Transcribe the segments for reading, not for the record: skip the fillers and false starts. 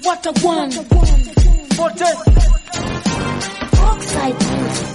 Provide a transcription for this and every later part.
What a one. Fortress. Oxide music.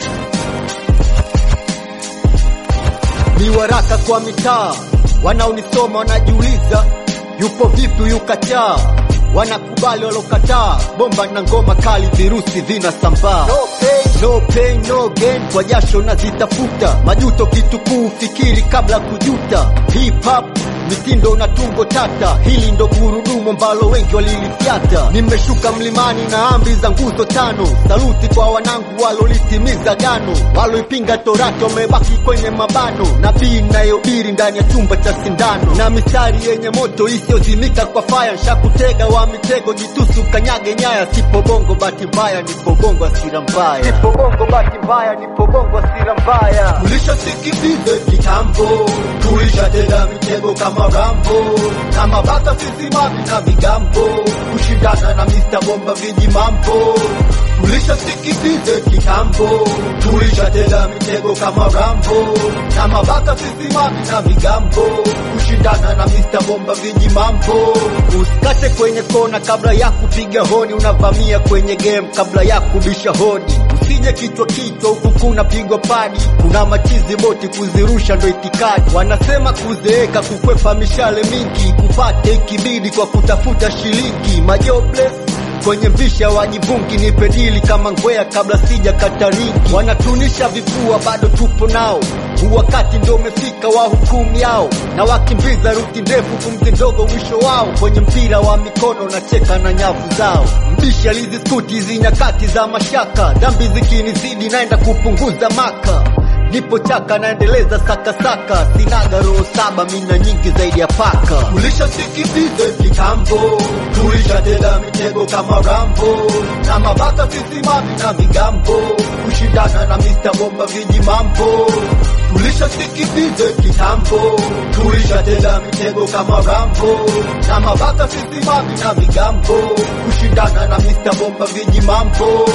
Ni waraka kwa mitaa, wanaonisoma wanajiuliza yupo vipi yukataa, wanakubali walokataa, bomba na ngoma kali virusi vinasambaa. No pain no gain, kwa jasho nazitafuta, majuto kitu kufikiri kabla kujuta. Hip hop mitindo na tungo tata, hili ndo gurudumu ambalo wengi walilifyata. Nimeshuka mlimani na amri za nguzo tano, saluti kwa wanangu walolitimiza gano, waloipinga torati wamebaki kwenye mabano. Nabii nayobiri ndani ya chumba cha sindano, na mistari yenye moto isiyozimika kwa fire. Shakutega wa mitego jitusu kanyage nyaya, sipo bongo bahati mbaya, nipo bongo asira mbaya. Sipo bongo bahati mbaya, nipo bongo asira mbaya. Tulishasikibize kitambo, tulishatega mitego kama Rambo, kama bata sisi mavi na vigambo, kushindana na Mr. Bomba viji mambo. Tulishasikibize kitambo, tulishatega mitego kama Rambo, kama bata sisi mavi na vigambo, kushindana na Mr. Bomba viji mambo. Usikate kwenye kona kabla ya kupiga honi, unavamia kwenye game kabla ya kubisha hodi. Usije kichwa huku kuna pigwa padi, kuna machizi boti kuzirusha ndo itikadi. Wanasema kuzeeka kukwepa mishale mingi, kupate ikibidi kwa kutafuta shilingi. Majobless kwenye mvisha wajivungi, nipe dili kama ngwea kabla sija kataringi. Wanatunisha vifua bado tupo nao, wakati ndo umefika wa hukumu yao, na wakimbiza ruti ndefu pumzi ndogo mwisho wao. Kwenye mpira wa mikono na cheka na nyavu zao, mbisha lizi skuti zinyakati za mashaka, dhambi zikinizidi naenda kupunguza maka. Nipo chaka naendeleza saka, sinaga roho saba mina nyingi zaidi ya paka. Tulishasikibize kitambo, tulishatega mitego kama Rambo, na mabaka sisi mavi na vigambo, kushindana na Mr. Bomba viji mambo. Tulishasikibize kitambo, tulishatega mitego kama Rambo, na mabaka sisi mavi na vigambo, kushindana na Mr. Bomba viji mambo.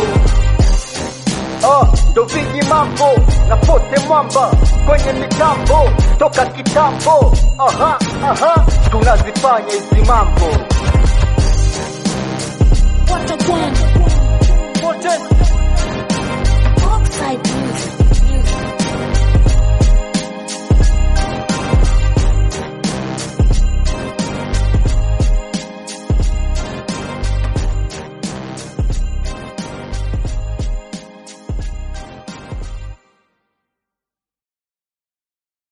Ndo viji mambo na pote mwamba kwenye mitambo toka kitambo. Tunazifanya hizi mambo. What a one. Fortress.